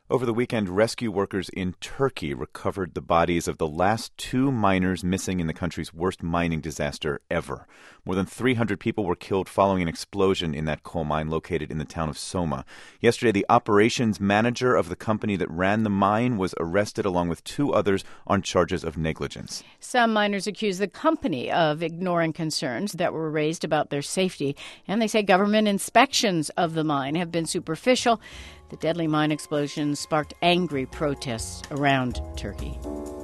Over the weekend, rescue workers in Turkey recovered the bodies of the last two miners missing in the country's worst mining disaster ever. More than 300 people were killed following an explosion in that coal mine located in the town of Soma. Yesterday, the operations manager of the company that ran the mine was arrested along with two others on charges of negligence. Some miners accuse the company of ignoring concerns that were raised about their safety, and they say government inspections of the mine have been superficial. The deadly mine explosion sparked angry protests around Turkey.